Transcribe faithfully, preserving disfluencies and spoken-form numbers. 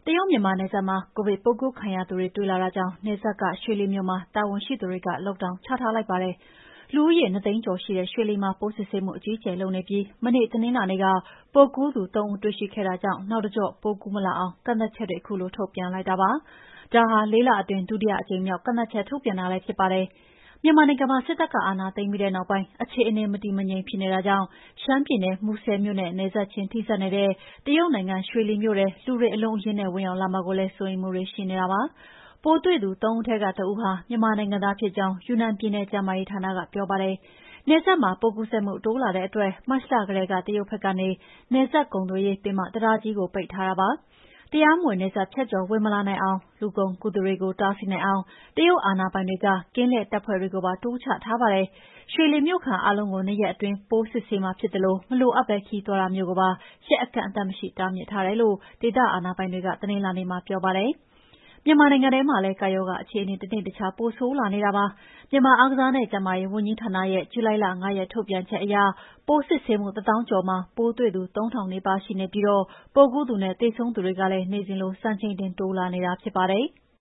တရုတ်မြန်မာနယ်စပ်မှာကိုဗစ်ပိုးကူးခံရသူတွေတွေ့လာတာကြောင့်နယ်စပ်ကရွှေလီမြို့မှာတာဝန်ရှိသူတွေက Lockdown ချထားလိုက်ပါတယ်။လူဦးရေနှစ်သိန်းကျော်ရှိတဲ့ရွှေလီမှာပိုးစစ်ဆေးမှုအကြီးအကျယ်လုပ်နေပြီးမနေ့တနင်္လာနေ့ကပိုးကူးသူသုံးဦးတွေ့ရှိခဲ့တာကြောင့်နောက်တကျော့ပိုးကူးမလာအောင်ကန့်သတ်ချက်တွေခုလိုထုတ်ပြန်လိုက်တာပါ။ဒါဟာလေးလအတွင်းဒုတိယအကြိမ်မြောက်ကန့်သတ်ချက်ထုတ်ပြန်တာလည်းဖြစ်ပါတယ်။မြန်မာနိုင်ငံမှာစစ်တပ်ကအာဏာသိမ်းပြီးတဲ့နောက်ပိုင်းအခြေအနေမတည်မငြိမ်ဖြစ်နေတာကြောင့်ရှမ်းပြည်နယ်မူဆယ်မြို့နဲ့နယ်စပ်ချင်းထိစပ်နေတဲ့တရုတ်နိုင်ငံရွှေလီမြို့ထဲလူတွေအလုံးအရင်းနဲ့ဝင်ရောက်လာမှာကိုလည်းစိုးရိမ်မှုတွေရှိနေတာပါ။ပိုးတွေ့သူသုံးဦးထဲကတဦးဟာမြန်မာနိုင်ငံသားဖြစ်ကြောင်းယူနန်ပြည်နယ်ကျန်းမာရေးဌာနကပြောပါတယ်။နယ်စပ်မှာပိုးကူးစက်မှုတိုးလာတဲ့အတွက်မတ်လကတည်းကတရုတ်ဘက်ကနေနယ်စပ်ကုန်သွယ်ရေးပင်မတံတားကြီးကိုပိတ်ထားတာပါ။တရားမဝင်နယ်စပ်ဖြတ်ကျော်ဝင်မလာနိုင်အောင်လူကုန်ကူးသူတွေကိုတားဆီးနိုင်အောင်တရုတ်အာဏာပိုင်တွေကကင်းလှည့်တပ်ဖွဲ့တွေကိုပါတိုးချထားပါတယ်။ရွှေလီမြို့ခံအားလုံးကိုနှစ်ရက်အတွင်းပိုးစစ်ဆေးမှာဖြစ်သလိုမလိုအပ်ပဲခရီးသွားတာမျိုးကိုပါရက်အကန့်အသတ်မရှိတားမြစ်ထားတယ်လို့ဒေသအာဏာပိုင်တွေကတနင်္လာနေ့မှာပြောပါတယ်။မြန်မာနိုင်ငံထဲမှာလည်းကပ်ရောဂါအခြေအနေတနေ့တခြားပိုဆိုးလာနေတာပါ။မြန်မာအားကစားနဲ့ကျန်းမာရေးဝန်ကြီးဌာနရဲ့ဇူလိုင်လ၅ရက်ထုတ်ပြန်ချက်အရပိုးစစ်ဆေးမှုတစ်သောင်းကျော်မှာပိုးတွေ့သူသုံးထောင်နီးပါးရှိနေပြီးတော့ပိုးကူးသူနဲ့သေဆုံးသူတွေကလည်းနေ့စဉ်လိုစံချိန်တင်တိုးလာနေတာဖြစ်ပါတယ်။